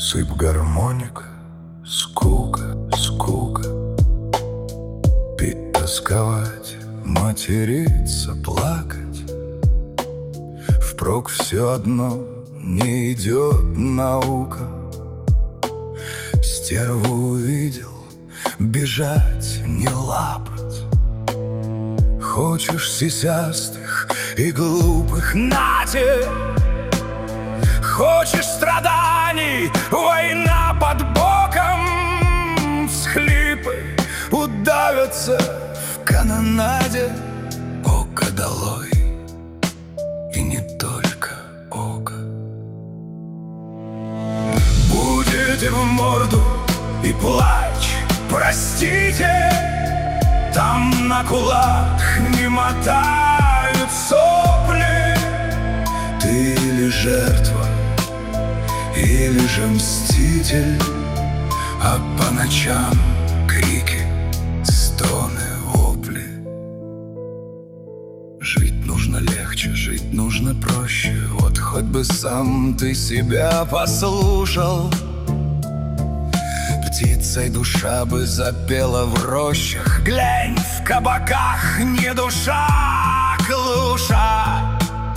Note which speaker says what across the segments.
Speaker 1: Сыпь гармоника, скука, скука. Пить, тосковать, материться, плакать. Впрок все одно не идет наука. Стерву увидел, бежать, не лапать. Хочешь сисястых и глупых — нате! Хочешь страданий, война под боком, всхлипы удавятся в канонаде. Око долой, и не только око. Будете в морду и плачь, простите. Там на кулак не мотают сопли. Ты или жертва, или же мститель, а по ночам крики, стоны, вопли. Жить нужно легче, жить нужно проще. Вот хоть бы сам ты себя послушал. Птицей душа бы запела в рощах. Глянь, в кабаках не душа, а клуша.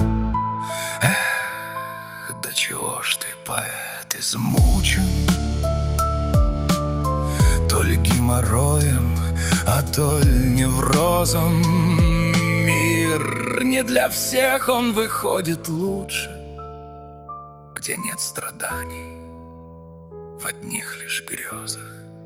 Speaker 1: Да чего ж ты, поэт, измучен? То ли геморроем, а то ли неврозом. Мир не для всех, он выходит лучше, где нет страданий, в одних лишь грезах.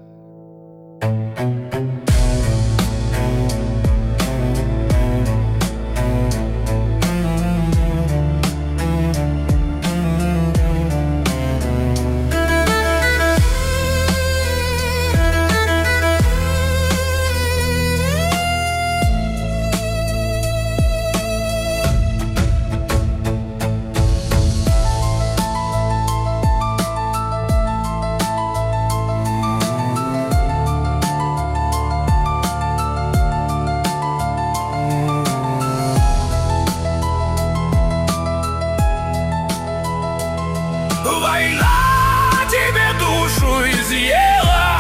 Speaker 1: Война тебе душу изъела,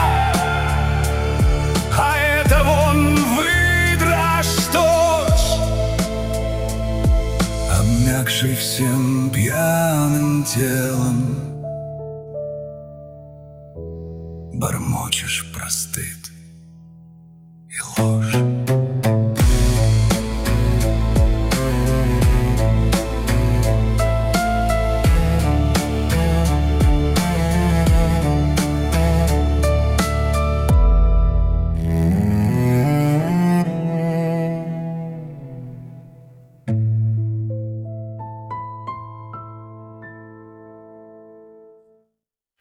Speaker 1: а это вон выдра, что ж. Обмякший всем пьяным телом, бормочешь про стыд и ложь.